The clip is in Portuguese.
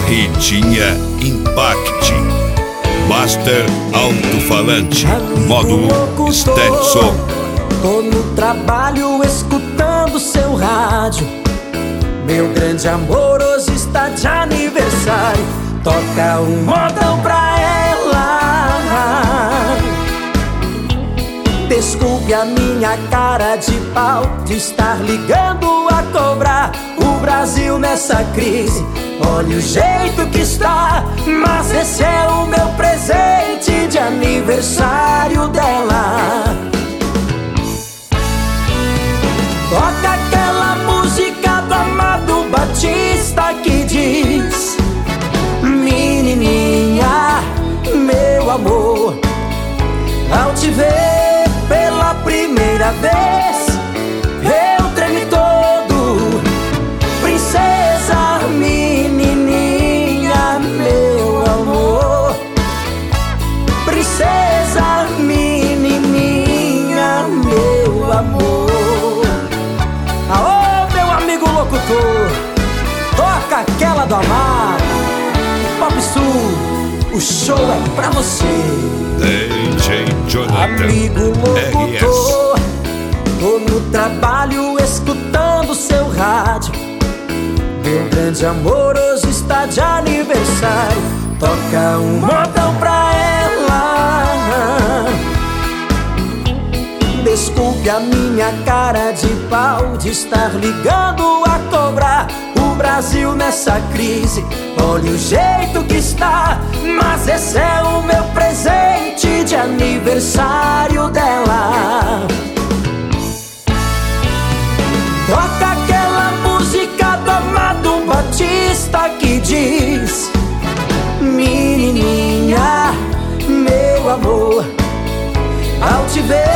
Ritinha Impact Master Alto-Falante Módulo Stereo Som. Tô no trabalho escutando seu rádio. Meu grande amor hoje está de aniversário. Toca um modão pra ela. Desculpe a minha cara de pau de estar ligando a cobrar o Brasil nessa crise. Olha o jeito que está, mas esse é o meu presente de aniversário dela. Toca aquela música do Amado Batista que diz: menininha, meu amor, ao te ver pela primeira vez eu tremi todo. Princesa, menininha, meu amor. Princesa, menininha, meu amor. Aô, meu amigo locutor, toca aquela do Amado. Pop Sul, o show é pra você. DJ Jonathan Amigo locutor, tô no trabalho escutando seu rádio. Meu grande amor hoje está de aniversário. Toca um modão pra ela. Desculpe a minha cara de pau de estar ligando a cobrar o Brasil nessa crise. Olha o jeito que está, mas esse é o meu presente de aniversário dela. Toca aquela música do Amado Batista que diz: menininha, meu amor, ao te ver